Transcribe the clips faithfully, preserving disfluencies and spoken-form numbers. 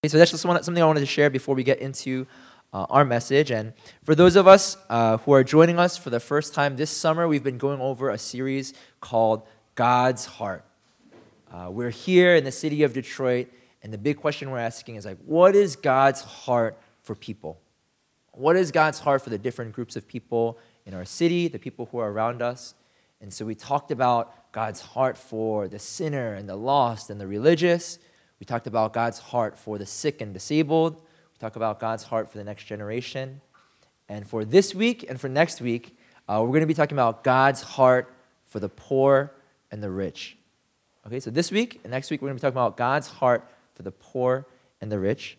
Okay, so that's just one, something I wanted to share before we get into uh, our message. And for those of us uh, who are joining us for the first time this summer, we've been going over a series called God's Heart. Uh, we're here in the city of Detroit, and the big question we're asking is like, what is God's heart for people? What is God's heart for the different groups of people in our city, the people who are around us? And so we talked about God's heart for the sinner and the lost and the religious. We talked about God's heart for the sick and disabled. We talked about God's heart for the next generation. And for this week and for next week, uh, we're going to be talking about God's heart for the poor and the rich. Okay, so this week and next week, we're going to be talking about God's heart for the poor and the rich.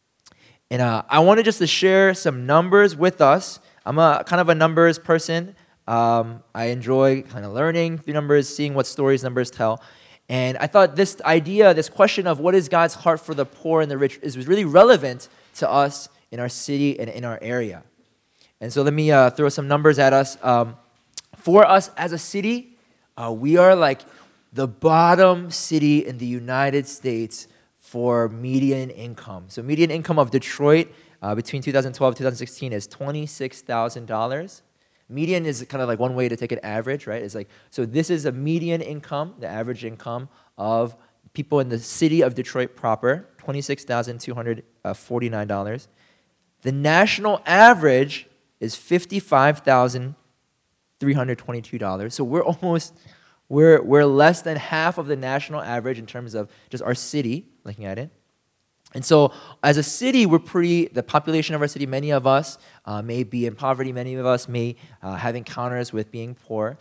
And uh, I wanted just to share some numbers with us. I'm a kind of a numbers person. Um, I enjoy kind of learning through numbers, seeing what stories numbers tell. And I thought this idea, this question of what is God's heart for the poor and the rich is was really relevant to us in our city and in our area. And so let me uh, throw some numbers at us. Um, for us as a city, uh, we are like the bottom city in the United States for median income. So median income of Detroit uh, between two thousand twelve and two thousand sixteen is twenty-six thousand dollars. Median is kind of like one way to take an average, right? It's like, so this is a median income, the average income of people in the city of Detroit proper, twenty-six thousand two hundred forty-nine dollars. The national average is fifty-five thousand three hundred twenty-two dollars. So we're almost, we're, we're less than half of the national average in terms of just our city, looking at it. And so as a city, we're pretty, the population of our city, many of us uh, may be in poverty, many of us may uh, have encounters with being poor.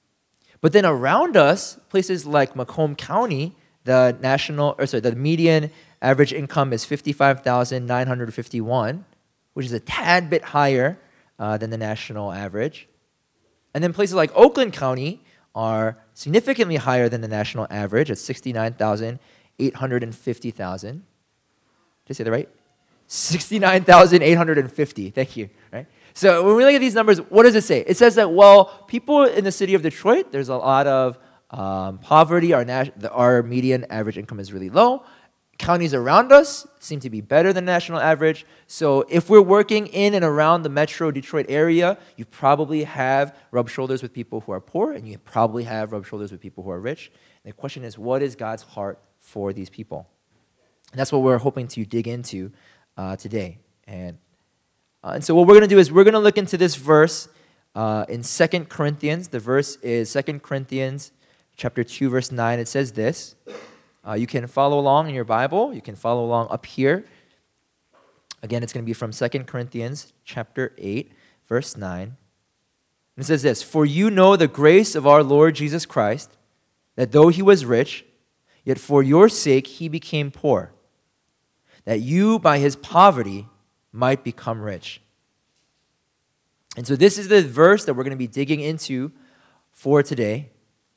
But then around us, places like Macomb County, the national, or sorry, the median average income is fifty-five thousand nine hundred fifty-one dollars, which is a tad bit higher uh, than the national average. And then places like Oakland County are significantly higher than the national average at sixty-nine thousand eight hundred fifty thousand. Did I say that right? sixty-nine thousand eight hundred fifty. Thank you. Right? So when we look at these numbers, what does it say? It says that, well, people in the city of Detroit, there's a lot of um, poverty. Our, nas- the, our median average income is really low. Counties around us seem to be better than national average. So if we're working in and around the metro Detroit area, you probably have rubbed shoulders with people who are poor, and you probably have rubbed shoulders with people who are rich. And the question is, what is God's heart for these people? And that's what we're hoping to dig into uh, today. And, uh, and so what we're going to do is we're going to look into this verse uh, in Second Corinthians. The verse is Second Corinthians chapter two, verse nine. It says this. Uh, you can follow along in your Bible. You can follow along up here. Again, it's going to be from Second Corinthians chapter eight, verse nine. And it says this, "For you know the grace of our Lord Jesus Christ, that though he was rich, yet for your sake he became poor, that you by his poverty might become rich." And so this is the verse that we're going to be digging into for today.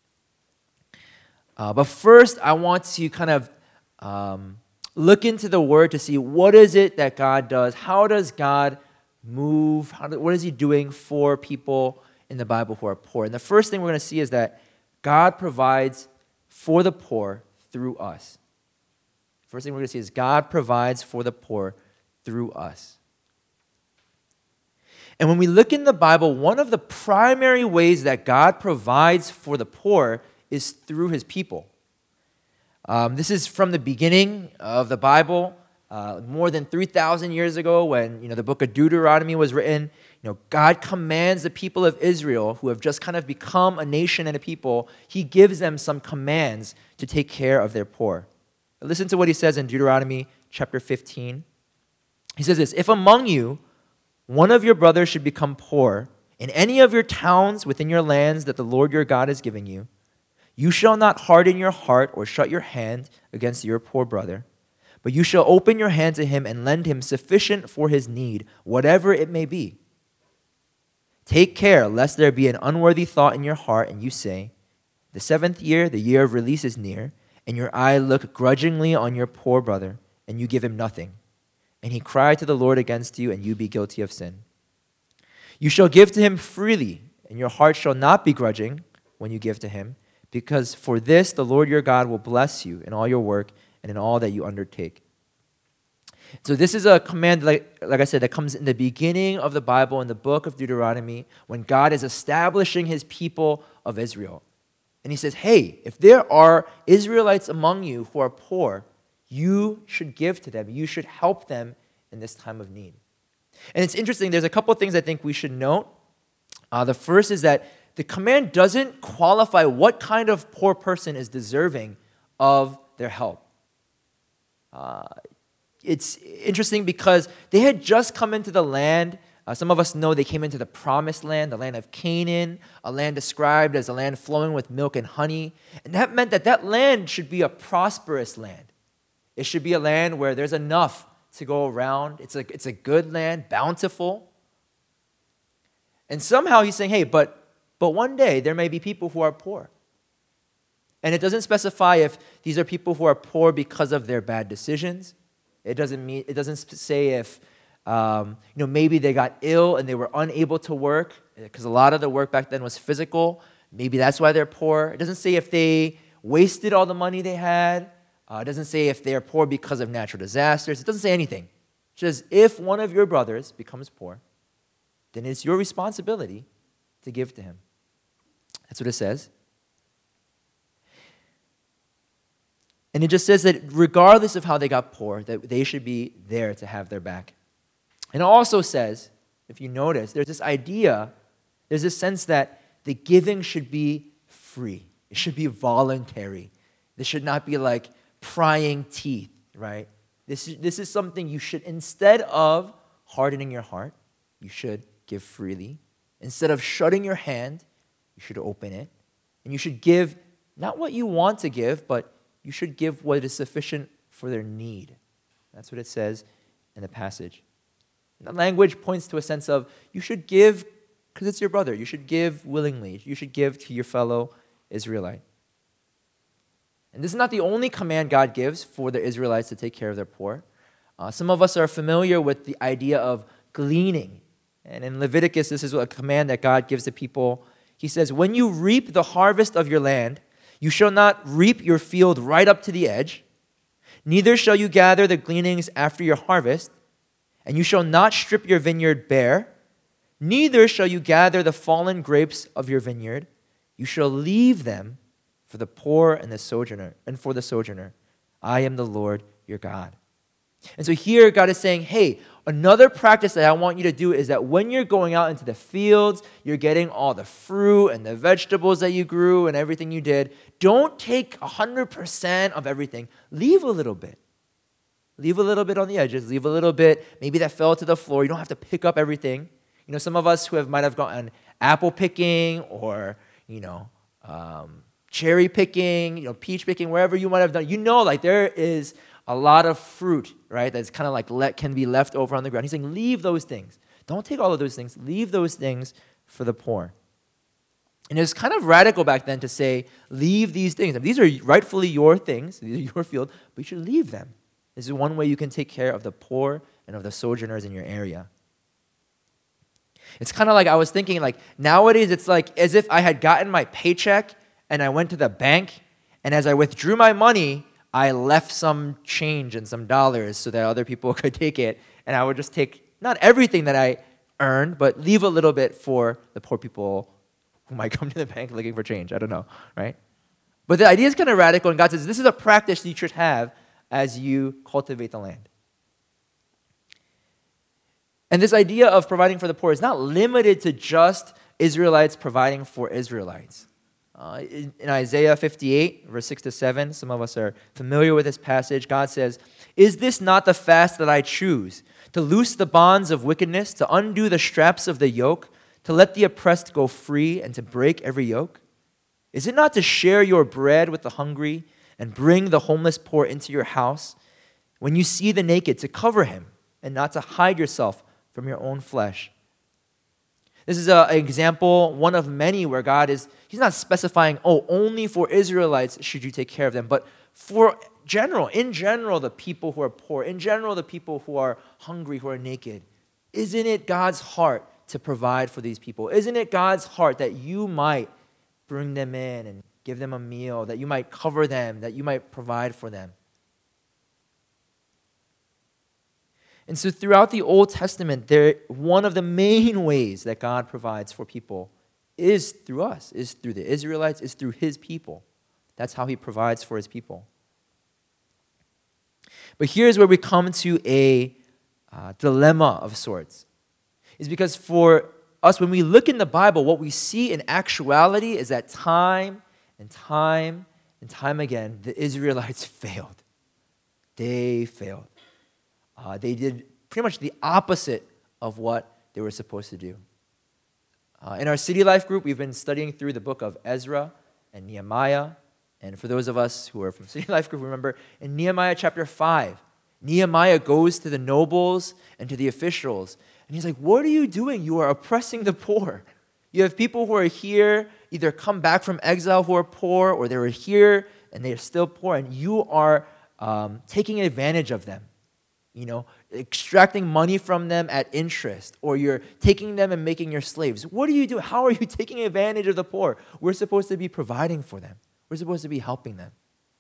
Uh, but first, I want to kind of um, look into the Word to see what is it that God does. How does God move? How do, what is he doing for people in the Bible who are poor? And the first thing we're going to see is that God provides for the poor through us. First thing we're going to see is God provides for the poor through us. And when we look in the Bible, one of the primary ways that God provides for the poor is through his people. Um, this is from the beginning of the Bible, uh, more than three thousand years ago when you know the book of Deuteronomy was written. You know, God commands the people of Israel, who have just kind of become a nation and a people, he gives them some commands to take care of their poor. Listen to what he says in Deuteronomy chapter fifteen. He says this, "If among you one of your brothers should become poor in any of your towns within your lands that the Lord your God is giving you, you shall not harden your heart or shut your hand against your poor brother, but you shall open your hand to him and lend him sufficient for his need, whatever it may be. Take care lest there be an unworthy thought in your heart and you say, 'The seventh year, the year of release is near,' and your eye look grudgingly on your poor brother, and you give him nothing. And he cry to the Lord against you, and you be guilty of sin. You shall give to him freely, and your heart shall not be grudging when you give to him, because for this the Lord your God will bless you in all your work and in all that you undertake. So this is a command, like, like I said, that comes in the beginning of the Bible, in the book of Deuteronomy, when God is establishing his people of Israel. And he says, hey, if there are Israelites among you who are poor, you should give to them. You should help them in this time of need. And it's interesting, there's a couple things I think we should note. Uh, the first is that the command doesn't qualify what kind of poor person is deserving of their help. Uh, it's interesting because they had just come into the land. Uh, some of us know they came into the promised land, the land of Canaan, a land described as a land flowing with milk and honey. And that meant that that land should be a prosperous land. It should be a land where there's enough to go around. It's a, it's a good land, bountiful. And somehow he's saying, hey, but but one day there may be people who are poor. And it doesn't specify if these are people who are poor because of their bad decisions. It doesn't mean it doesn't say if um, you know maybe they got ill and they were unable to work, because a lot of the work back then was physical. Maybe that's why they're poor. It doesn't say if they wasted all the money they had. Uh, it doesn't say if they're poor because of natural disasters. It doesn't say anything. It says if one of your brothers becomes poor, then it's your responsibility to give to him. That's what it says. And it just says that regardless of how they got poor, that they should be there to have their back. And it also says, if you notice, there's this idea, there's this sense that the giving should be free. It should be voluntary. This should not be like prying teeth, right? This is, this is something you should, instead of hardening your heart, you should give freely. Instead of shutting your hand, you should open it. And you should give not what you want to give, but you should give what is sufficient for their need. That's what it says in the passage. And the language points to a sense of you should give because it's your brother. You should give willingly. You should give to your fellow Israelite. And this is not the only command God gives for the Israelites to take care of their poor. Uh, some of us are familiar with the idea of gleaning. And in Leviticus, this is a command that God gives to people. He says, when you reap the harvest of your land, you shall not reap your field right up to the edge, neither shall you gather the gleanings after your harvest, and you shall not strip your vineyard bare, neither shall you gather the fallen grapes of your vineyard. You shall leave them for the poor and the sojourner, and for the sojourner. I am the Lord your God. And so here God is saying, hey, another practice that I want you to do is that when you're going out into the fields, you're getting all the fruit and the vegetables that you grew and everything you did. Don't take one hundred percent of everything. Leave a little bit. Leave a little bit on the edges. Leave a little bit, maybe that fell to the floor. You don't have to pick up everything. You know, some of us who have might have gone apple picking or, you know, um, cherry picking, you know, peach picking, wherever you might have done. You know, like there is a lot of fruit, right, that's kind of like let, can be left over on the ground. He's saying, leave those things. Don't take all of those things. Leave those things for the poor. And it was kind of radical back then to say, leave these things. I mean, these are rightfully your things. These are your field, but you should leave them. This is one way you can take care of the poor and of the sojourners in your area. It's kind of like I was thinking, like nowadays it's like as if I had gotten my paycheck and I went to the bank, and as I withdrew my money, I left some change and some dollars so that other people could take it, and I would just take not everything that I earned, but leave a little bit for the poor people who might come to the bank looking for change. I don't know, right? But the idea is kind of radical, and God says this is a practice you should have as you cultivate the land. And this idea of providing for the poor is not limited to just Israelites providing for Israelites. Uh, in, in Isaiah fifty-eight, verse six to seven, some of us are familiar with this passage. God says, "Is this not the fast that I choose? To loose the bonds of wickedness, to undo the straps of the yoke, to let the oppressed go free, and to break every yoke? Is it not to share your bread with the hungry and bring the homeless poor into your house? When you see the naked, to cover him and not to hide yourself from your own flesh?" This is an example, one of many, where God is, he's not specifying, oh, only for Israelites should you take care of them, but for general, in general, the people who are poor, in general, the people who are hungry, who are naked. Isn't it God's heart to provide for these people? Isn't it God's heart that you might bring them in and give them a meal, that you might cover them, that you might provide for them? And so throughout the Old Testament, there one of the main ways that God provides for people is through us, is through the Israelites, is through his people. That's how he provides for his people. But here's where we come to a uh, dilemma of sorts. Is because for us, when we look in the Bible, what we see in actuality is that time and time and time again, the Israelites failed. They failed. Uh, they did pretty much the opposite of what they were supposed to do. Uh, in our City Life group, we've been studying through the book of Ezra and Nehemiah. And for those of us who are from City Life group, remember in Nehemiah chapter five, Nehemiah goes to the nobles and to the officials. And he's like, what are you doing? You are oppressing the poor. You have people who are here, either come back from exile who are poor, or they were here and they are still poor, and you are um, taking advantage of them. You know, extracting money from them at interest, or you're taking them and making your slaves. What are you doing? How are you taking advantage of the poor? We're supposed to be providing for them. We're supposed to be helping them.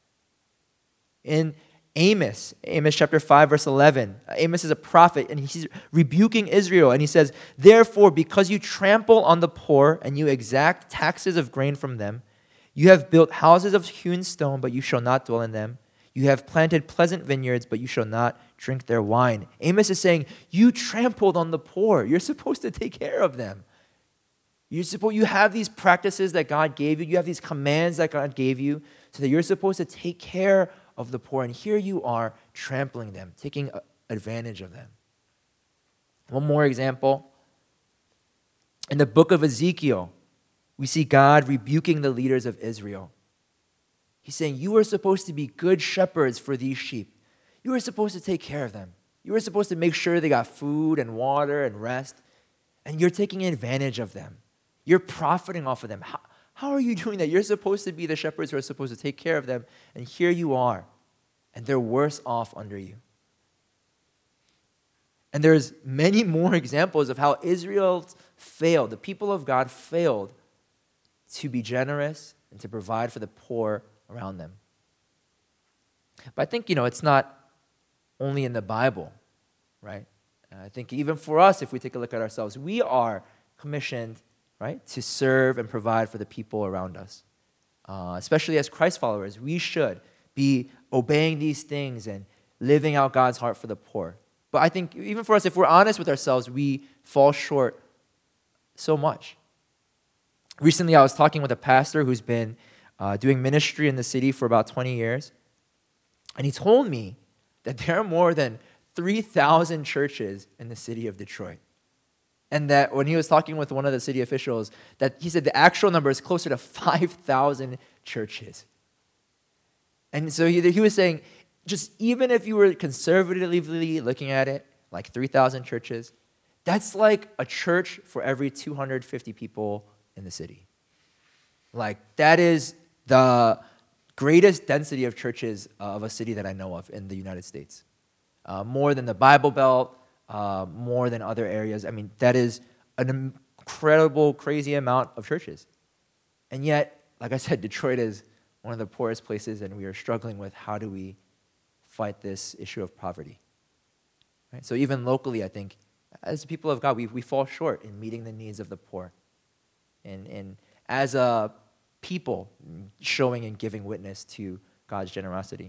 In Amos, Amos chapter five, verse eleven, Amos is a prophet, and he's rebuking Israel, and he says, therefore, because you trample on the poor, and you exact taxes of grain from them, you have built houses of hewn stone, but you shall not dwell in them. You have planted pleasant vineyards, but you shall not drink their wine. Amos is saying, you trampled on the poor. You're supposed to take care of them. You're supposed, you have these practices that God gave you. You have these commands that God gave you so that you're supposed to take care of the poor. And here you are trampling them, taking advantage of them. One more example. In the book of Ezekiel, we see God rebuking the leaders of Israel. He's saying, you are supposed to be good shepherds for these sheep. You are supposed to take care of them. You are supposed to make sure they got food and water and rest. And you're taking advantage of them. You're profiting off of them. How, how are you doing that? You're supposed to be the shepherds who are supposed to take care of them. And here you are. And they're worse off under you. And there's many more examples of how Israel failed. The people of God failed to be generous and to provide for the poor around them. But I think, you know, it's not only in the Bible, right? I think even for us, if we take a look at ourselves, we are commissioned, right, to serve and provide for the people around us. Uh, especially as Christ followers, we should be obeying these things and living out God's heart for the poor. But I think even for us, if we're honest with ourselves, we fall short so much. Recently, I was talking with a pastor who's been uh, doing ministry in the city for about twenty years. And he told me that there are more than three thousand churches in the city of Detroit. And that when he was talking with one of the city officials, that he said the actual number is closer to five thousand churches. And so he, he was saying, just even if you were conservatively looking at it, like three thousand churches, that's like a church for every two hundred fifty people in the city. Like, that is the greatest density of churches of a city that I know of in the United States. Uh, more than the Bible Belt, uh, more than other areas. I mean, that is an incredible, crazy amount of churches. And yet, like I said, Detroit is one of the poorest places, and we are struggling with how do we fight this issue of poverty. Right? So even locally, I think, as people of God, we, we fall short in meeting the needs of the poor. And, and as a people, showing and giving witness to God's generosity.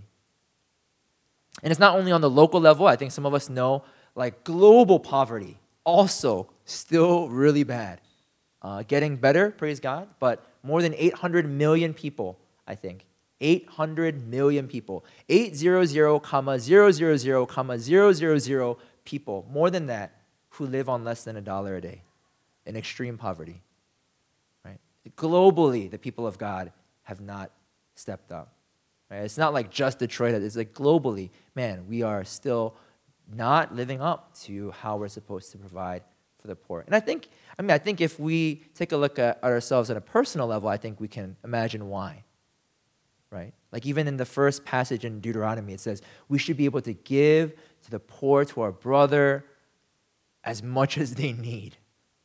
And it's not only on the local level. I think some of us know, like, global poverty also still really bad. Uh, getting better, praise God, but more than eight hundred million people, I think. eight hundred million people. eight hundred, comma, zero, zero, zero, comma, zero, zero, zero people, more than that, who live on less than a dollar a day in extreme poverty. Right? Globally, the people of God have not stepped up. Right? It's not like just Detroit. It's like globally, man, we are still not living up to how we're supposed to provide for the poor. And I think, I mean, I think if we take a look at ourselves at a personal level, I think we can imagine why. Right? Like even in the first passage in Deuteronomy, it says we should be able to give to the poor, to our brother, as much as they need,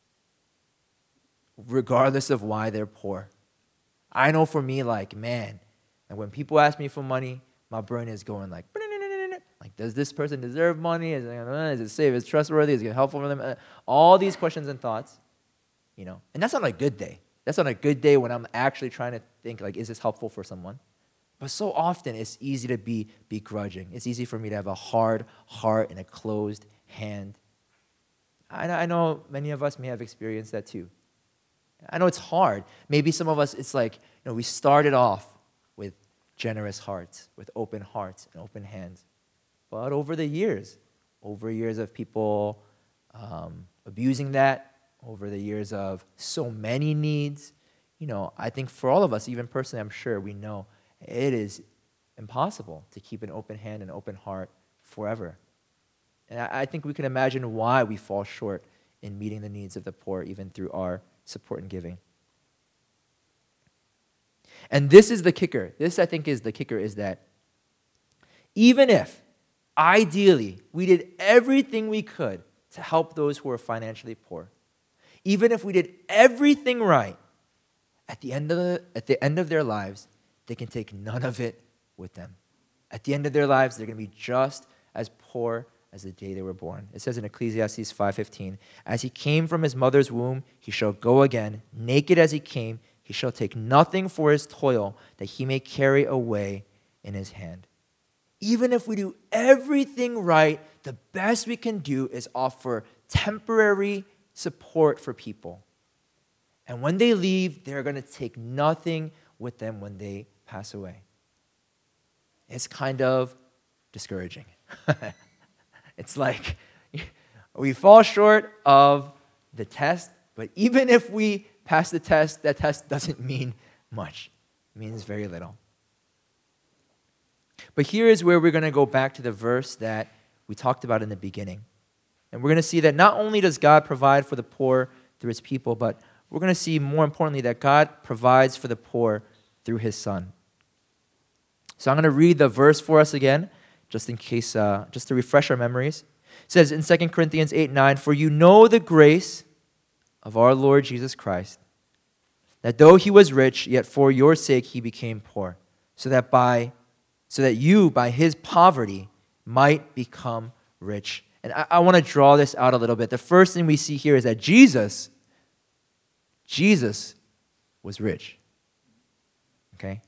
regardless of why they're poor. I know for me, like, man, and when people ask me for money, my brain is going like, Like, does this person deserve money? Is it, is it safe? Is it trustworthy? Is it helpful for them? Uh, All these questions and thoughts, you know. And that's on a good day. That's on a good day when I'm actually trying to think, like, is this helpful for someone? But so often it's easy to be begrudging. It's easy for me to have a hard heart and a closed hand. I, I know many of us may have experienced that too. I know it's hard. Maybe some of us, it's like, you know, we started off with generous hearts, with open hearts and open hands. But over the years, over years of people um, abusing that, over the years of so many needs, you know, I think for all of us, even personally, I'm sure we know it is impossible to keep an open hand and open heart forever. And I, I think we can imagine why we fall short in meeting the needs of the poor, even through our support and giving. And this is the kicker. This, I think, is the kicker, is that even if, ideally, we did everything we could to help those who are financially poor, even if we did everything right, at the end of the, at the end of their lives, they can take none of it with them. At the end of their lives, they're going to be just as poor as the day they were born. It says in Ecclesiastes five fifteen, as he came from his mother's womb, he shall go again. Naked as he came, he shall take nothing for his toil that he may carry away in his hand. Even if we do everything right, the best we can do is offer temporary support for people. And when they leave, they're going to take nothing with them when they pass away. It's kind of discouraging. It's like we fall short of the test, but even if we pass the test, that test doesn't mean much. It means very little. But here is where we're going to go back to the verse that we talked about in the beginning. And we're going to see that not only does God provide for the poor through his people, but we're going to see more importantly that God provides for the poor through his Son. So I'm going to read the verse for us again, just in case, uh, just to refresh our memories. It says in Second Corinthians eight nine, for you know the grace of our Lord Jesus Christ, that though he was rich, yet for your sake he became poor, so that by so that you by his poverty might become rich. And I, I want to draw this out a little bit. The first thing we see here is that Jesus, Jesus was rich. Okay?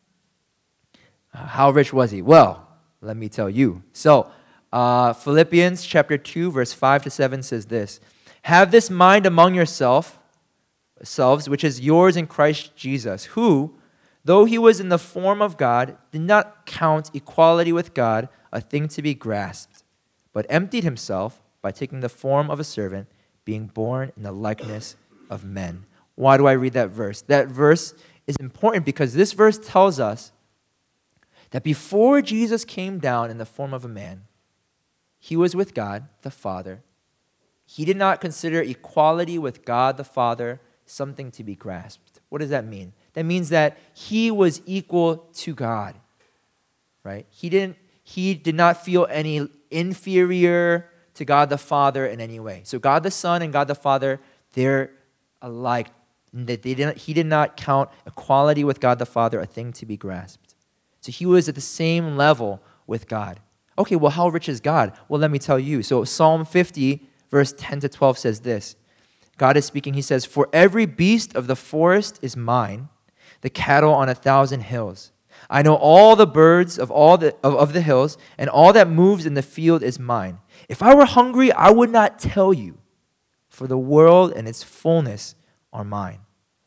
Uh, how rich was he? Well, let me tell you. So, uh, Philippians chapter two, verse five to seven says this, have this mind among yourself, selves, which is yours in Christ Jesus, who, though he was in the form of God, did not count equality with God a thing to be grasped, but emptied himself by taking the form of a servant, being born in the likeness of men. Why do I read that verse? That verse is important because this verse tells us that before Jesus came down in the form of a man, he was with God the Father. He did not consider equality with God the Father something to be grasped. What does that mean? That means that he was equal to God, right? He didn't. He did not feel any inferior to God the Father in any way. So God the Son and God the Father, they're alike. That they didn't. He did not count equality with God the Father a thing to be grasped. So he was at the same level with God. Okay, well, how rich is God? Well, let me tell you. So Psalm fifty, verse ten to twelve says this. God is speaking. He says, for every beast of the forest is mine, the cattle on a thousand hills. I know all the birds of all the of, of the hills, and all that moves in the field is mine. If I were hungry, I would not tell you, for the world and its fullness are mine.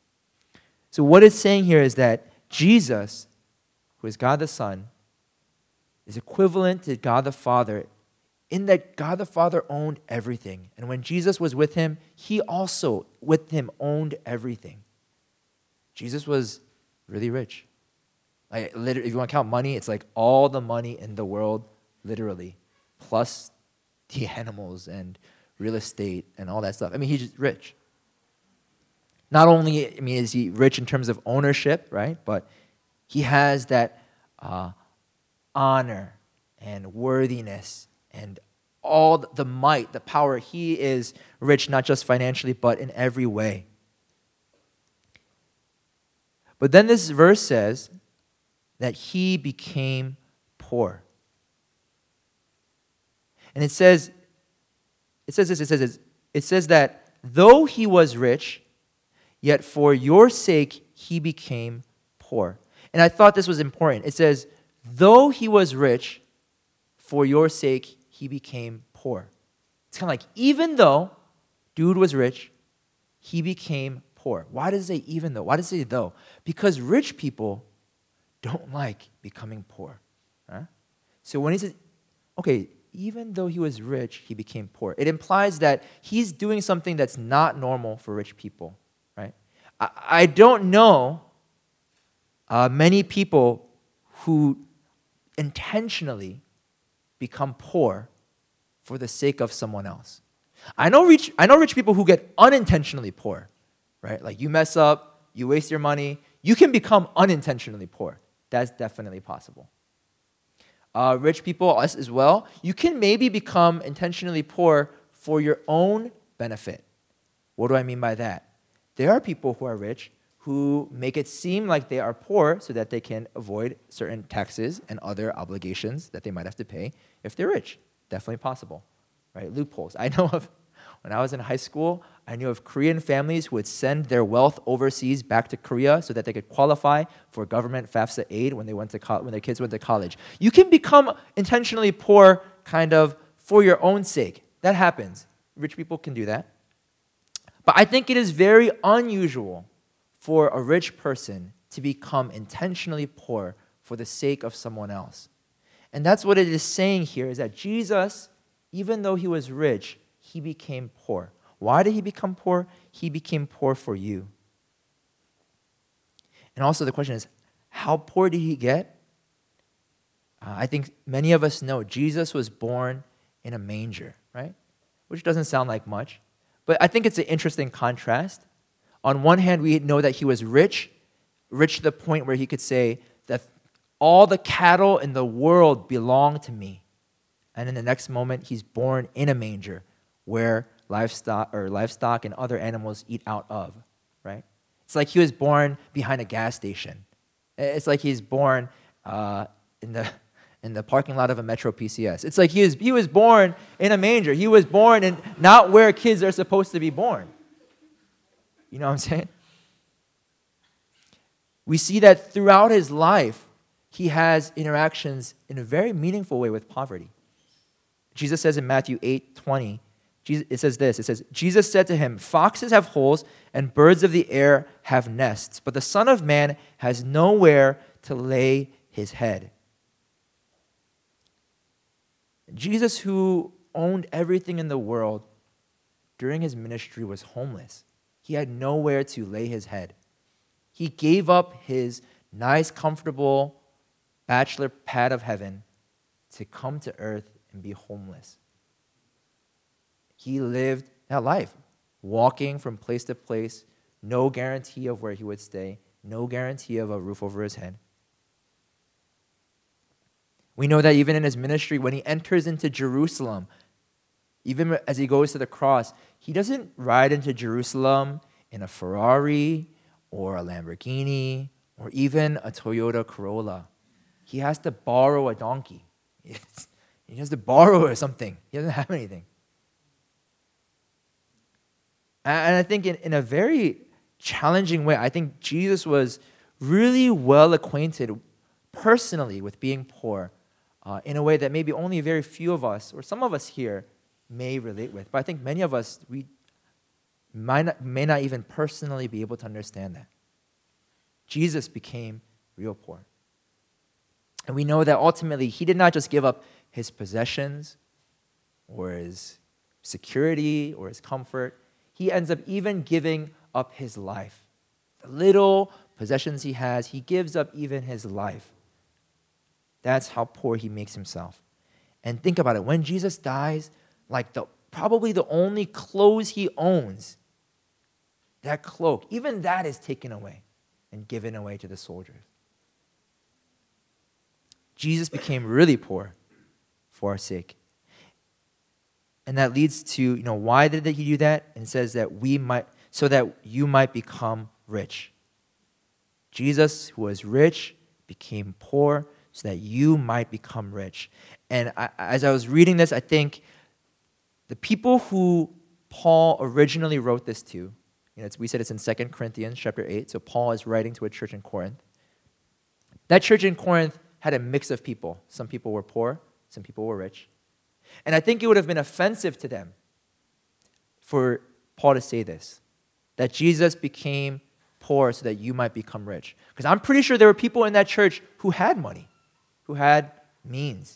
So what it's saying here is that Jesus, who is God the Son, is equivalent to God the Father in that God the Father owned everything. And when Jesus was with him, he also, with him, owned everything. Jesus was really rich. Like, literally, if you want to count money, it's like all the money in the world, literally, plus the animals and real estate and all that stuff. I mean, he's just rich. Not only, I mean, is he rich in terms of ownership, right? But he has that uh, honor and worthiness and all the might, the power. He is rich, not just financially, but in every way. But then this verse says that he became poor. And it says, it says this, it says this, it says that though he was rich, yet for your sake he became poor. And I thought this was important. It says, though he was rich, for your sake he became poor. It's kind of like, even though dude was rich, he became poor. Why does it say even though? Why does it say though? Because rich people don't like becoming poor. Huh? So when he says, okay, even though he was rich, he became poor, it implies that he's doing something that's not normal for rich people, right? I, I don't know uh, many people who intentionally become poor for the sake of someone else. I know rich, I know rich people who get unintentionally poor, right? Like you mess up, you waste your money, you can become unintentionally poor. That's definitely possible. Uh, rich people, us as well, you can maybe become intentionally poor for your own benefit. What do I mean by that? There are people who are rich who make it seem like they are poor so that they can avoid certain taxes and other obligations that they might have to pay if they're rich. Definitely possible, right? Loopholes. I know of, when I was in high school, I knew of Korean families who would send their wealth overseas back to Korea so that they could qualify for government FAFSA aid when they went to co- when their kids went to college. You can become intentionally poor kind of for your own sake. That happens. Rich people can do that. But I think it is very unusual for a rich person to become intentionally poor for the sake of someone else. And that's what it is saying here, is that Jesus, even though he was rich, he became poor. Why did he become poor? He became poor for you. And also the question is, how poor did he get? Uh, I think many of us know Jesus was born in a manger, right? Which doesn't sound like much. But I think it's an interesting contrast. On one hand, we know that he was rich, rich to the point where he could say that all the cattle in the world belong to me. And in the next moment, he's born in a manger where livestock or livestock and other animals eat out of, right? It's like he was born behind a gas station. It's like he's born uh, in the in the parking lot of a Metro P C S. It's like he was he was born in a manger. He was born in not where kids are supposed to be born. You know what I'm saying? We see that throughout his life, he has interactions in a very meaningful way with poverty. Jesus says in Matthew eight twenty, Jesus, it says this, it says, Jesus said to him, foxes have holes and birds of the air have nests, but the Son of Man has nowhere to lay his head. Jesus, who owned everything in the world, during his ministry was homeless. He had nowhere to lay his head. He gave up his nice, comfortable bachelor pad of heaven to come to earth and be homeless. He lived that life, walking from place to place, no guarantee of where he would stay, no guarantee of a roof over his head. We know that even in his ministry, when he enters into Jerusalem, even as he goes to the cross, he doesn't ride into Jerusalem in a Ferrari or a Lamborghini or even a Toyota Corolla. He has to borrow a donkey. He has to borrow or something. He doesn't have anything. And I think in, in a very challenging way, I think Jesus was really well acquainted personally with being poor uh, in a way that maybe only very few of us or some of us here may relate with. But I think many of us, we might not, may not even personally be able to understand that. Jesus became real poor. And we know that ultimately he did not just give up his possessions or his security or his comfort. He ends up even giving up his life. The little possessions he has, he gives up even his life. That's how poor he makes himself. And think about it. When Jesus dies, like the probably the only clothes he owns, that cloak, even that is taken away and given away to the soldiers. Jesus became really poor for our sake. And that leads to, you know, why did he do that? And it says that we might, so that you might become rich. Jesus, who was rich, became poor so that you might become rich. And I, as I was reading this, I think the people who Paul originally wrote this to, you know, it's, we said it's in Second Corinthians chapter eight, so Paul is writing to a church in Corinth. That church in Corinth had a mix of people. Some people were poor, some people were rich. And I think it would have been offensive to them for Paul to say this, that Jesus became poor so that you might become rich. Because I'm pretty sure there were people in that church who had money, who had means.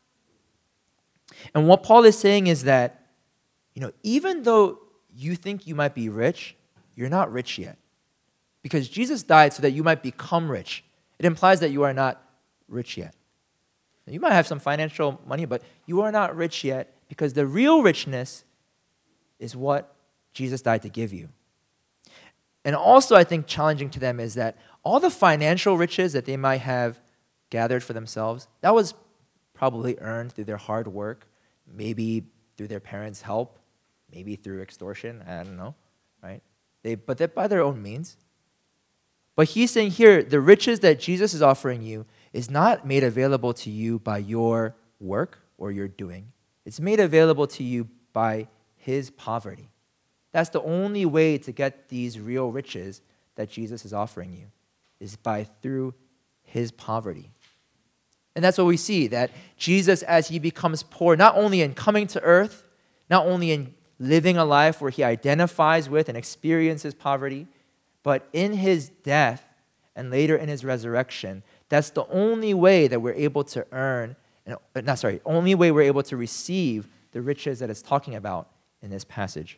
And what Paul is saying is that, you know, even though you think you might be rich, you're not rich yet. Because Jesus died so that you might become rich. It implies that you are not rich yet. You might have some financial money, but you are not rich yet because the real richness is what Jesus died to give you. And also, I think challenging to them is that all the financial riches that they might have gathered for themselves, that was probably earned through their hard work, maybe through their parents' help, maybe through extortion, I don't know, right? They, but they're by their own means. But he's saying here, the riches that Jesus is offering you is not made available to you by your work or your doing. It's made available to you by his poverty. That's the only way to get these real riches that Jesus is offering you, is by through his poverty. And that's what we see, that Jesus, as he becomes poor, not only in coming to earth, not only in living a life where he identifies with and experiences poverty, but in his death and later in his resurrection, that's the only way that we're able to earn, not sorry, only way we're able to receive the riches that it's talking about in this passage.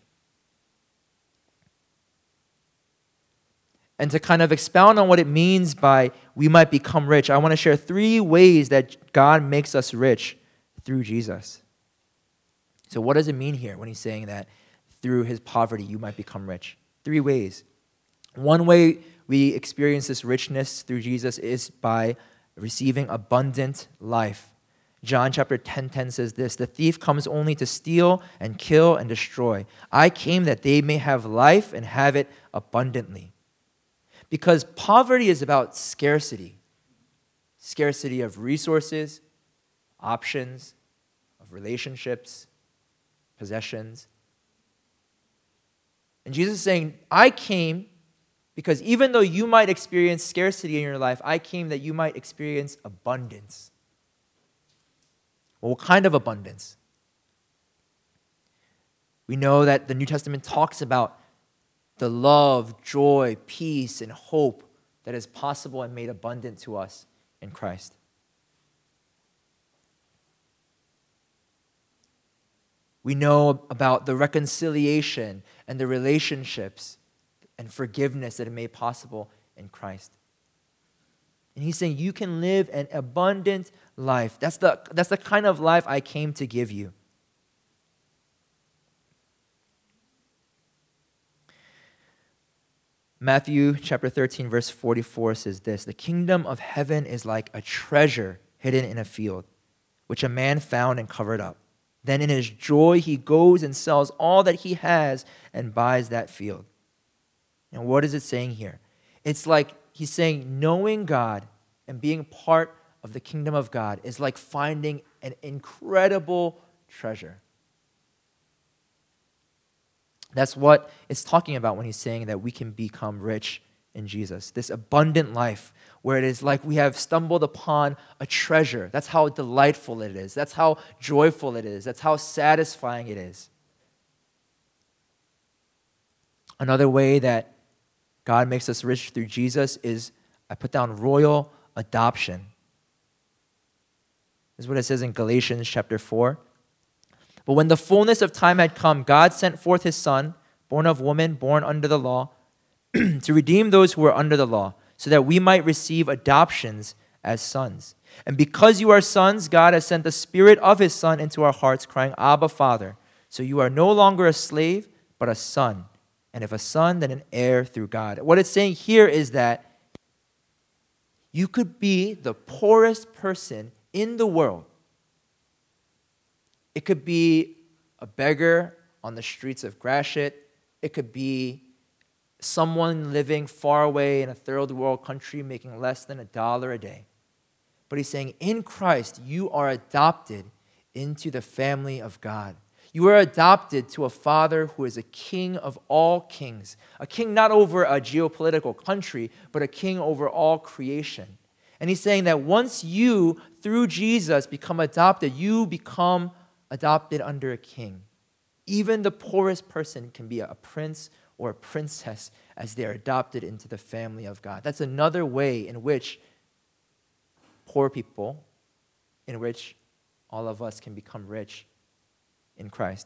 And to kind of expound on what it means by we might become rich, I want to share three ways that God makes us rich through Jesus. So what does it mean here when he's saying that through his poverty you might become rich? Three ways. One way we experience this richness through Jesus is by receiving abundant life. John chapter ten ten says this, "The thief comes only to steal and kill and destroy. I came that they may have life and have it abundantly." Because poverty is about scarcity. Scarcity of resources, options, of relationships, possessions. And Jesus is saying, I came because even though you might experience scarcity in your life, I came that you might experience abundance. Well, what kind of abundance? We know that the New Testament talks about the love, joy, peace, and hope that is possible and made abundant to us in Christ. We know about the reconciliation and the relationships and forgiveness that are made possible in Christ. And he's saying you can live an abundant life. That's the, that's the kind of life I came to give you. Matthew chapter thirteen, verse forty-four says this, "The kingdom of heaven is like a treasure hidden in a field, which a man found and covered up. Then in his joy he goes and sells all that he has and buys that field." And what is it saying here? It's like he's saying knowing God and being part of the kingdom of God is like finding an incredible treasure. That's what it's talking about when he's saying that we can become rich in Jesus. This abundant life where it is like we have stumbled upon a treasure. That's how delightful it is. That's how joyful it is. That's how satisfying it is. Another way that God makes us rich through Jesus is, I put down royal adoption. This is what it says in Galatians chapter four. "But when the fullness of time had come, God sent forth his Son, born of woman, born under the law, to redeem those who were under the law, so that we might receive adoptions as sons. And because you are sons, God has sent the Spirit of his Son into our hearts, crying, 'Abba, Father.' So you are no longer a slave, but a son. And if a son, then an heir through God." What it's saying here is that you could be the poorest person in the world. It could be a beggar on the streets of Gratiot. It could be someone living far away in a third world country making less than a dollar a day. But he's saying in Christ, you are adopted into the family of God. You are adopted to a Father who is a king of all kings, a king not over a geopolitical country, but a king over all creation. And he's saying that once you, through Jesus, become adopted, you become adopted under a king. Even the poorest person can be a prince or a princess as they are adopted into the family of God. That's another way in which poor people, in which all of us can become rich in Christ.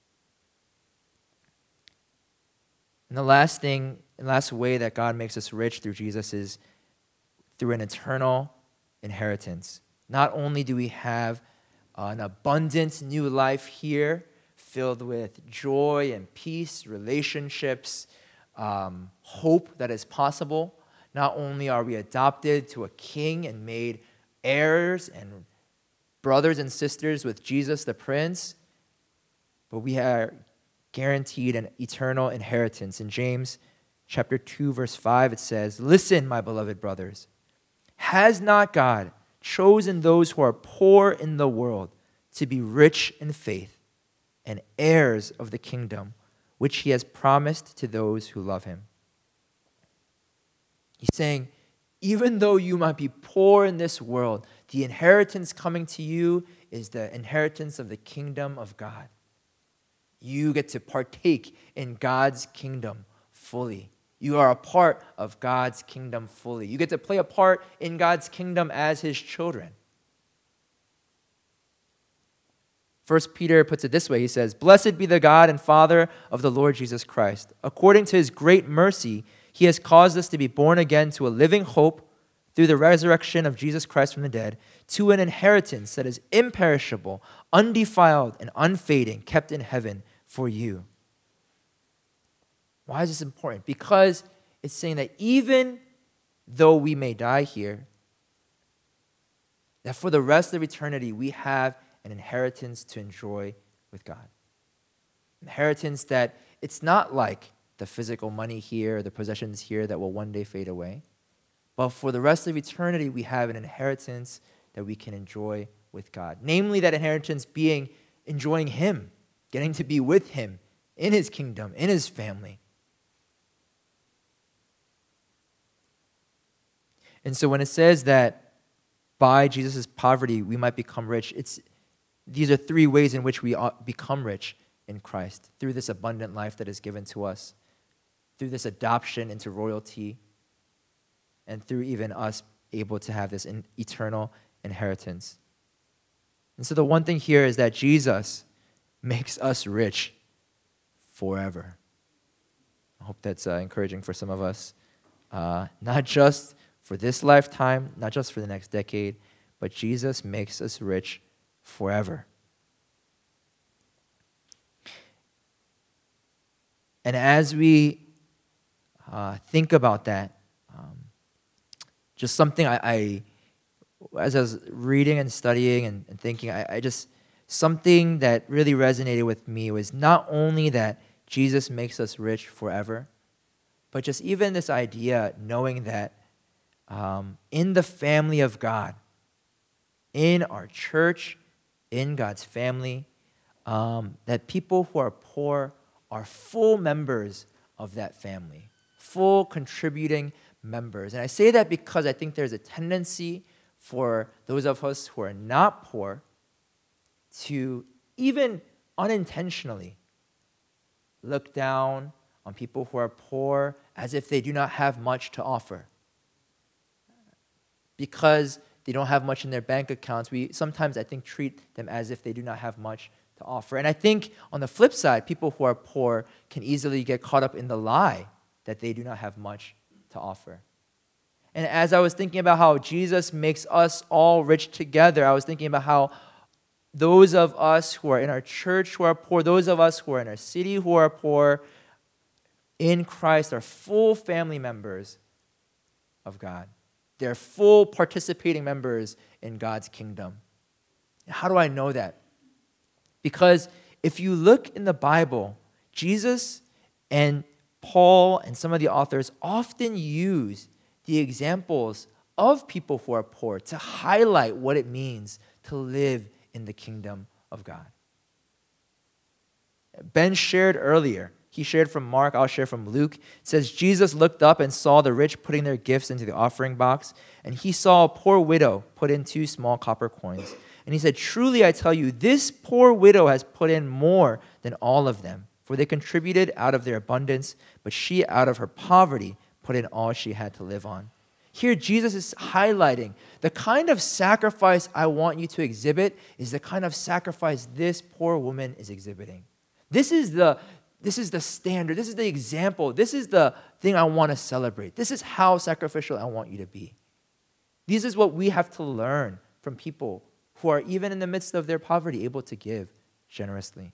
And the last thing, the last way that God makes us rich through Jesus is through an eternal inheritance. Not only do we have an abundant new life here, filled with joy and peace, relationships, um, hope that is possible. Not only are we adopted to a king and made heirs and brothers and sisters with Jesus the Prince, but we are guaranteed an eternal inheritance. In James chapter two, verse five, it says, "Listen, my beloved brothers, has not God chosen those who are poor in the world to be rich in faith and heirs of the kingdom, which he has promised to those who love him?" He's saying, even though you might be poor in this world, the inheritance coming to you is the inheritance of the kingdom of God. You get to partake in God's kingdom fully. You are a part of God's kingdom fully. You get to play a part in God's kingdom as his children. First Peter puts it this way. He says, "Blessed be the God and Father of the Lord Jesus Christ. According to his great mercy, he has caused us to be born again to a living hope through the resurrection of Jesus Christ from the dead, to an inheritance that is imperishable, undefiled, and unfading, kept in heaven for you." Why is this important? Because it's saying that even though we may die here, that for the rest of eternity, we have an inheritance to enjoy with God. Inheritance that it's not like the physical money here, the possessions here that will one day fade away. But for the rest of eternity, we have an inheritance that we can enjoy with God. Namely, that inheritance being enjoying him, getting to be with him in his kingdom, in his family. And so when it says that by Jesus' poverty we might become rich, it's these are three ways in which we become rich in Christ. Through this abundant life that is given to us, through this adoption into royalty, and through even us able to have this in eternal inheritance. And so the one thing here is that Jesus makes us rich forever. I hope that's uh, encouraging for some of us. Uh, not just for this lifetime, not just for the next decade, but Jesus makes us rich forever. And as we uh, think about that, um, just something I, I, as I was reading and studying and, and thinking, I, I just, something that really resonated with me was not only that Jesus makes us rich forever, but just even this idea, knowing that um, in the family of God, in our church, in God's family, um, that people who are poor are full members of that family, full contributing members. And I say that because I think there's a tendency for those of us who are not poor to even unintentionally look down on people who are poor as if they do not have much to offer. Because they don't have much in their bank accounts, we sometimes, I think, treat them as if they do not have much to offer. And I think on the flip side, people who are poor can easily get caught up in the lie that they do not have much to offer. And as I was thinking about how Jesus makes us all rich together, I was thinking about how those of us who are in our church who are poor, those of us who are in our city who are poor, in Christ are full family members of God. They're full participating members in God's kingdom. How do I know that? Because if you look in the Bible, Jesus and Paul and some of the authors often use the examples of people who are poor, to highlight what it means to live in the kingdom of God. Ben shared earlier. He shared from Mark, I'll share from Luke. It says, Jesus looked up and saw the rich putting their gifts into the offering box, and he saw a poor widow put in two small copper coins. And he said, truly I tell you, this poor widow has put in more than all of them, for they contributed out of their abundance, but she out of her poverty put in all she had to live on. Here Jesus is highlighting the kind of sacrifice I want you to exhibit is the kind of sacrifice this poor woman is exhibiting. This is the This is the standard. This is the example. This is the thing I want to celebrate. This is how sacrificial I want you to be. This is what we have to learn from people who are, even in the midst of their poverty, able to give generously.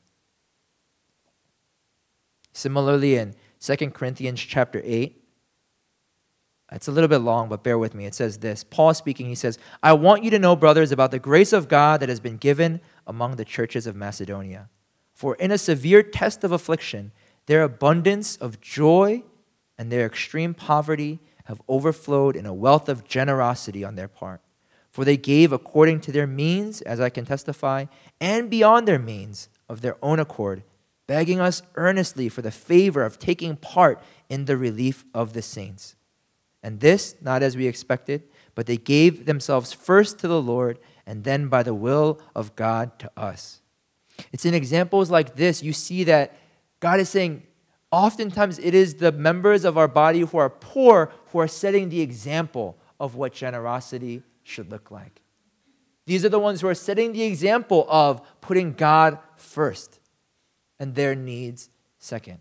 Similarly, in Second Corinthians chapter eight, it's a little bit long, but bear with me. It says this. Paul speaking, he says, I want you to know, brothers, about the grace of God that has been given among the churches of Macedonia. For in a severe test of affliction, their abundance of joy and their extreme poverty have overflowed in a wealth of generosity on their part. For they gave according to their means, as I can testify, and beyond their means of their own accord, begging us earnestly for the favor of taking part in the relief of the saints. And this, not as we expected, but they gave themselves first to the Lord, and then by the will of God to us. It's in examples like this, you see that God is saying, oftentimes it is the members of our body who are poor who are setting the example of what generosity should look like. These are the ones who are setting the example of putting God first and their needs second.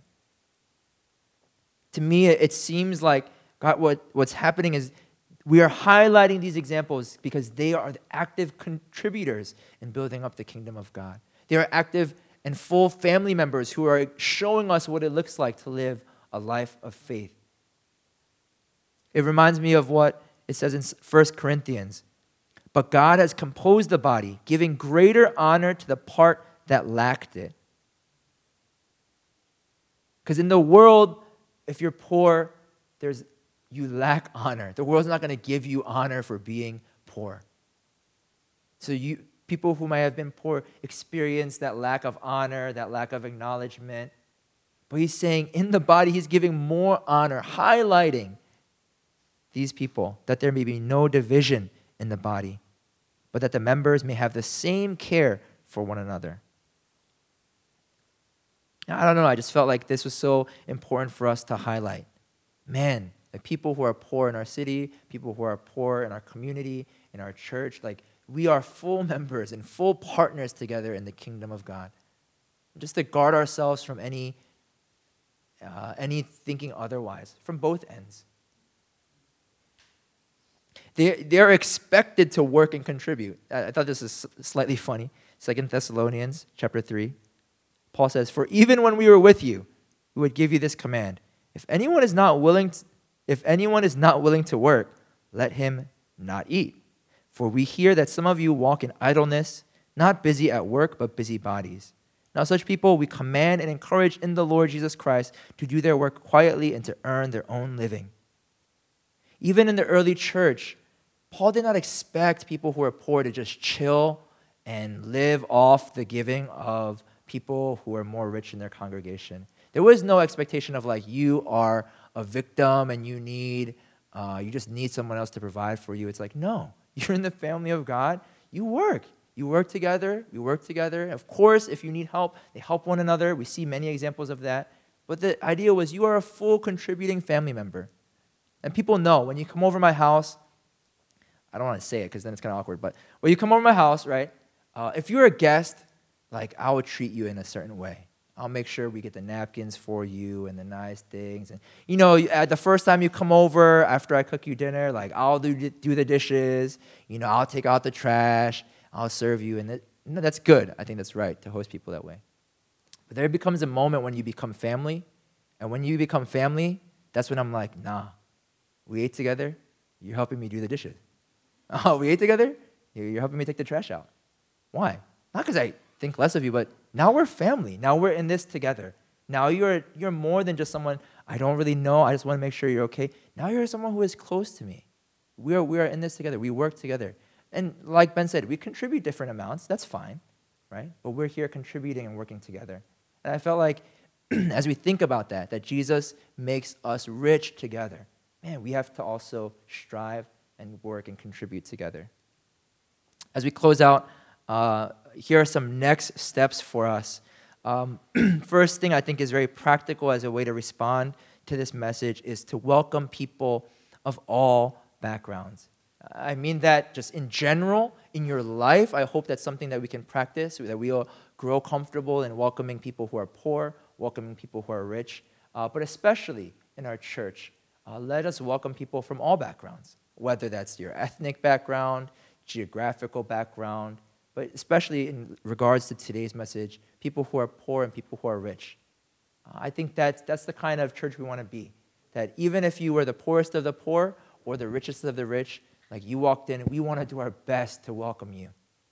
To me, it seems like God, what, what's happening is we are highlighting these examples because they are the active contributors in building up the kingdom of God. They are active and full family members who are showing us what it looks like to live a life of faith. It reminds me of what it says in First Corinthians. But God has composed the body, giving greater honor to the part that lacked it. Because in the world, if you're poor, there's you lack honor. The world's not going to give you honor for being poor. So you people who might have been poor experience that lack of honor, that lack of acknowledgement. But he's saying in the body, he's giving more honor, highlighting these people, that there may be no division in the body, but that the members may have the same care for one another. Now, I don't know, I just felt like this was so important for us to highlight. Man, the people who are poor in our city, people who are poor in our community, in our church, like, we are full members and full partners together in the kingdom of God. Just to guard ourselves from any, uh, any thinking otherwise, from both ends. They, they're expected to work and contribute. I, I thought this is slightly funny. Second Thessalonians chapter three. Paul says, for even when we were with you, we would give you this command. If anyone is not willing to, if anyone is not willing to work, let him not eat. For we hear that some of you walk in idleness, not busy at work, but busy bodies. Now such people we command and encourage in the Lord Jesus Christ to do their work quietly and to earn their own living. Even in the early church, Paul did not expect people who were poor to just chill and live off the giving of people who are more rich in their congregation. There was no expectation of like, you are a victim and you need, uh, you just need someone else to provide for you. It's like, no. You're in the family of God. You work. You work together. We work together. Of course, if you need help, they help one another. We see many examples of that. But the idea was you are a full contributing family member. And people know when you come over my house, I don't want to say it because then it's kind of awkward, but when you come over my house, right, uh, if you're a guest, like I would treat you in a certain way. I'll make sure we get the napkins for you and the nice things. And, you know, at the first time you come over, after I cook you dinner, like, I'll do, do the dishes. You know, I'll take out the trash. I'll serve you. And it, you know, that's good. I think that's right to host people that way. But there becomes a moment when you become family. And when you become family, that's when I'm like, nah, we ate together. You're helping me do the dishes. Oh, we ate together? You're helping me take the trash out. Why? Not because I think less of you, but now we're family. Now we're in this together. Now you're you're more than just someone I don't really know. I just want to make sure you're okay. Now you're someone who is close to me. We are, we are in this together. We work together. And like Ben said, we contribute different amounts. That's fine, right? But we're here contributing and working together. And I felt like as we think about that, that Jesus makes us rich together, man, we have to also strive and work and contribute together. As we close out, uh, here are some next steps for us. Um, first thing I think is very practical as a way to respond to this message is to welcome people of all backgrounds. I mean that just in general, in your life, I hope that's something that we can practice, that we will grow comfortable in welcoming people who are poor, welcoming people who are rich, uh, but especially in our church, uh, let us welcome people from all backgrounds, whether that's your ethnic background, geographical background, but especially in regards to today's message, people who are poor and people who are rich. Uh, I think that that's the kind of church we want to be, that even if you were the poorest of the poor or the richest of the rich, like you walked in, we want to do our best to welcome you.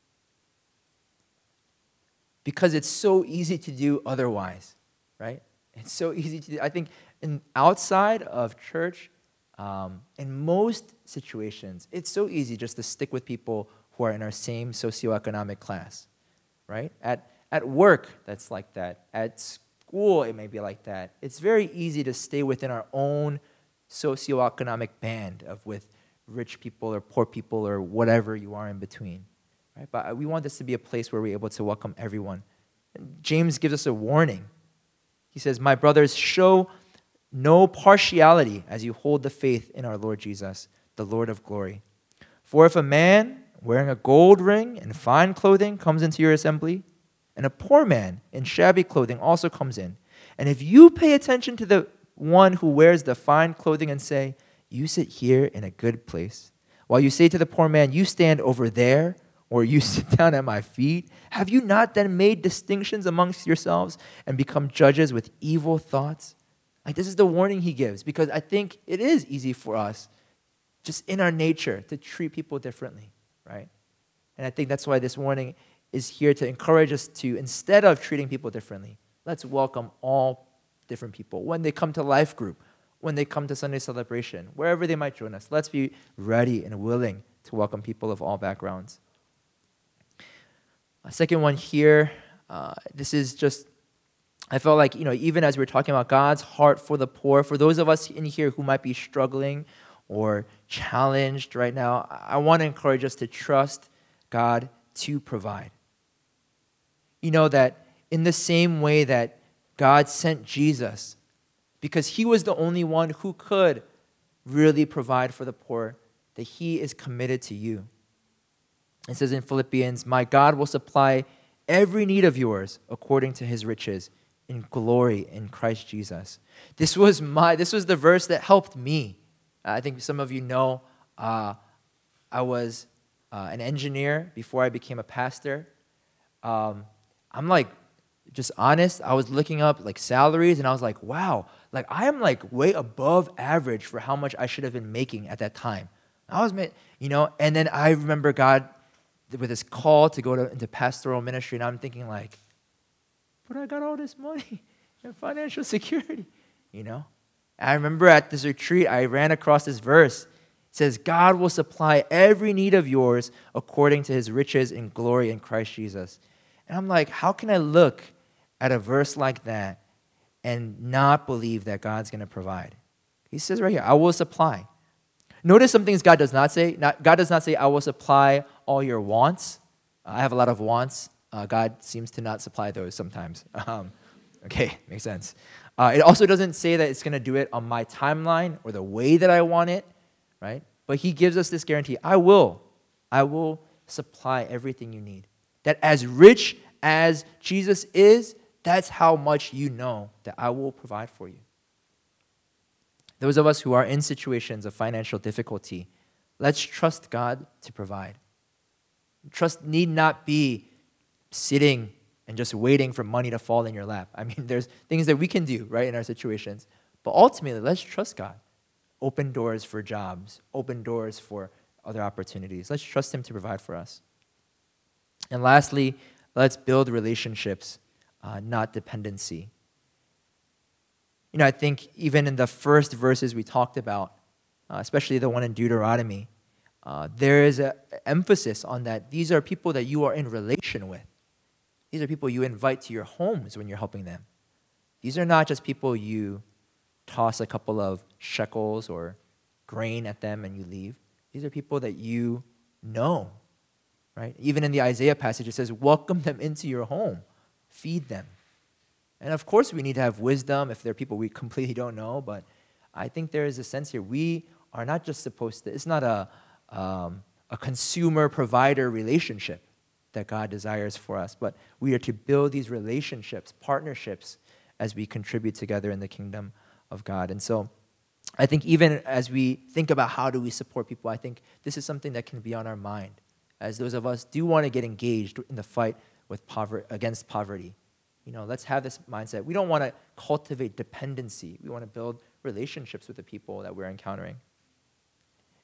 Because it's so easy to do otherwise, right? It's so easy to do. I think in, outside of church, um, in most situations, it's so easy just to stick with people who are in our same socioeconomic class, right? At, at work, that's like that. At school, it may be like that. It's very easy to stay within our own socioeconomic band of with rich people or poor people or whatever you are in between. Right? But we want this to be a place where we're able to welcome everyone. And James gives us a warning. He says, "My brothers, show no partiality as you hold the faith in our Lord Jesus, the Lord of glory. For if a man wearing a gold ring and fine clothing comes into your assembly, and a poor man in shabby clothing also comes in, and if you pay attention to the one who wears the fine clothing and say, 'You sit here in a good place,' while you say to the poor man, 'You stand over there,' or 'You sit down at my feet,' have you not then made distinctions amongst yourselves and become judges with evil thoughts?" Like, this is the warning he gives, because I think it is easy for us, just in our nature, to treat people differently, right? And I think that's why this warning is here to encourage us to, instead of treating people differently, let's welcome all different people. When they come to Life Group, when they come to Sunday celebration, wherever they might join us, let's be ready and willing to welcome people of all backgrounds. A second one here, uh, this is just, I felt like, you know, even as we're talking about God's heart for the poor, for those of us in here who might be struggling or challenged right now, I want to encourage us to trust God to provide. You know, that in the same way that God sent Jesus, because he was the only one who could really provide for the poor, that he is committed to you. It says in Philippians, "My God will supply every need of yours according to his riches in glory in Christ Jesus." This was my. This was the verse that helped me. I think some of you know uh, I was uh, an engineer before I became a pastor. Um, I'm like, just honest, I was looking up like salaries and I was like, wow, like I am like way above average for how much I should have been making at that time. I was, you know, and then I remember God with this call to go to, into pastoral ministry, and I'm thinking like, but I got all this money and financial security, you know? I remember at this retreat, I ran across this verse. It says, "God will supply every need of yours according to his riches in glory in Christ Jesus." And I'm like, how can I look at a verse like that and not believe that God's going to provide? He says right here, "I will supply." Notice some things God does not say. Not, God does not say, "I will supply all your wants." I have a lot of wants. Uh, God seems to not supply those sometimes. Um, okay, makes sense. Uh, it also doesn't say that it's going to do it on my timeline or the way that I want it, right? But he gives us this guarantee. I will. I will supply everything you need. That as rich as Jesus is, that's how much you know that I will provide for you. Those of us who are in situations of financial difficulty, let's trust God to provide. Trust need not be sitting and just waiting for money to fall in your lap. I mean, there's things that we can do, right, in our situations. But ultimately, let's trust God. Open doors for jobs. Open doors for other opportunities. Let's trust him to provide for us. And lastly, let's build relationships, uh, not dependency. You know, I think even in the first verses we talked about, uh, especially the one in Deuteronomy, uh, there is an emphasis on that. These are people that you are in relation with. These are people you invite to your homes when you're helping them. These are not just people you toss a couple of shekels or grain at them and you leave. These are people that you know, right? Even in the Isaiah passage, it says, welcome them into your home. Feed them. And of course, we need to have wisdom if they're people we completely don't know, but I think there is a sense here. We are not just supposed to, it's not a, um, a consumer-provider relationship that God desires for us, but we are to build these relationships, partnerships, as we contribute together in the kingdom of God. And so I think even as we think about how do we support people, I think this is something that can be on our mind as those of us do want to get engaged in the fight with poverty, against poverty. You know, let's have this mindset. We don't want to cultivate dependency. We want to build relationships with the people that we're encountering.